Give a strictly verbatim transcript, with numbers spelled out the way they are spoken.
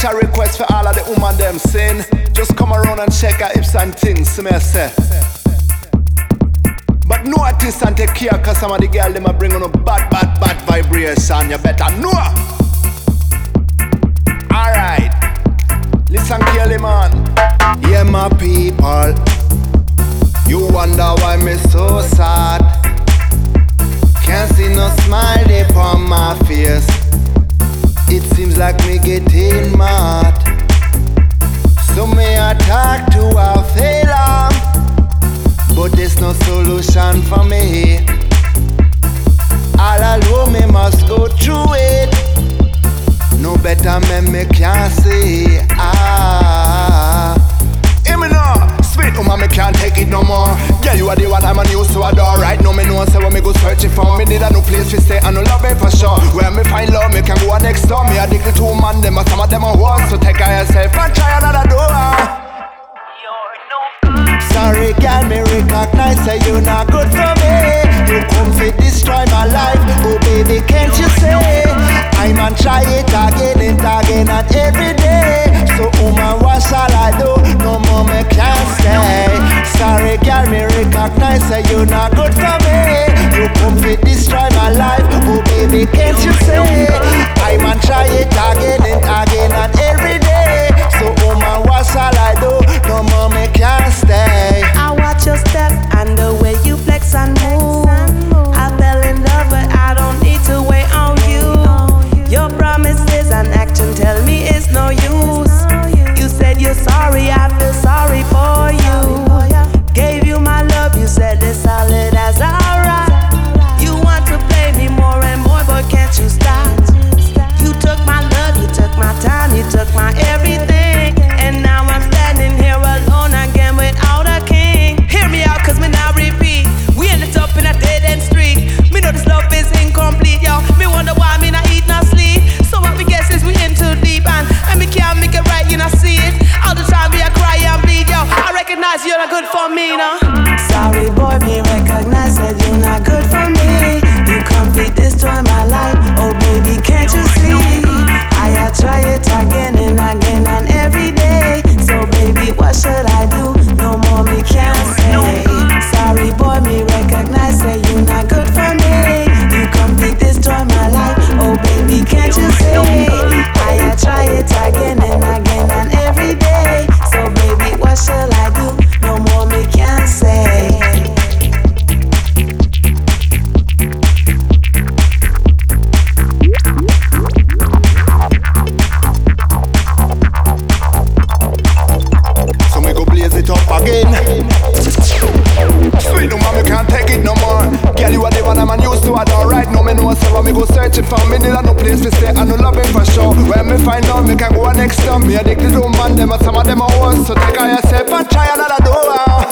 special request for all of the woman them sin. Just come around and check her hips and things, see me I say. But notice and take care, cause some of the girl them a bring on a bad, bad, bad vibration. You better know. Alright, listen carefully man. Yeah my people, you wonder why me so sad. Can't see no smile upon my face. It seems like me getting mad. So me attack to a failure, but there's no solution for me. All alone me must go through it. No better man me can't see. Ah, hear me now. Sweet woman, me can't take it no more. Girl, you are the one I'm a used to adore. Right now me know say when me go searching for me need a new place to stay and no love it for sure. Where me find love, me can go next door. Me addicted to man, them some of them are worse. So take care of yourself and try another door. Sorry girl, me recognize that you not good for me. You come fit destroy my life. Oh baby, can't you say I'm and try it again and again and every day. So woman, what shall I do? No more me can't stay. Sorry girl, me recognize that you not good for me. You come fit destroy my life. Oh baby, can't you say I'm and try it again and again and every day. So woman, what shall I do? No more me can't stay. I watch your step and the way you flex and move. I fell in love, but I don't need to wait on you. Your promises and action tell me it's no use. You said you're sorry, I feel sorry for you. Gave you my love, you said it's solid as alright. You want to play me more and more, but can't you stop? You took my love, you took my time, you took my everything. And now I'm standing here alone again without a king. Hear me out, cause me now repeat. We ended up in a dead end street. Me know this love is incomplete, yo. Me wonder why me not eat, not sleep. So what we guess is we in too deep. And, and me can't make it right, you not see it. All the time we a cry and bleed, yo. I recognize you're not good for me, no. Sorry boy, me recognize that you're not good for me. You complete destroy my life. Oh baby, can't you see? I try it again and again and every day. So baby, what should I do? No more me can't say. Sorry boy, me recognize that you not good for me. You complete destroy my life. Oh baby, can't you say? I try it again and again and every day. So baby, what should I do? No more me can't say. Again. Sweet no man, me can't take it no more. Girl, you are the one I'm used to adore. Right now, me know so when me go searching for me need a no place to stay and no loving for sure. When me find out, me can go next door. Me addicted to man, them and some of them are worse. So take care of yourself and try another door.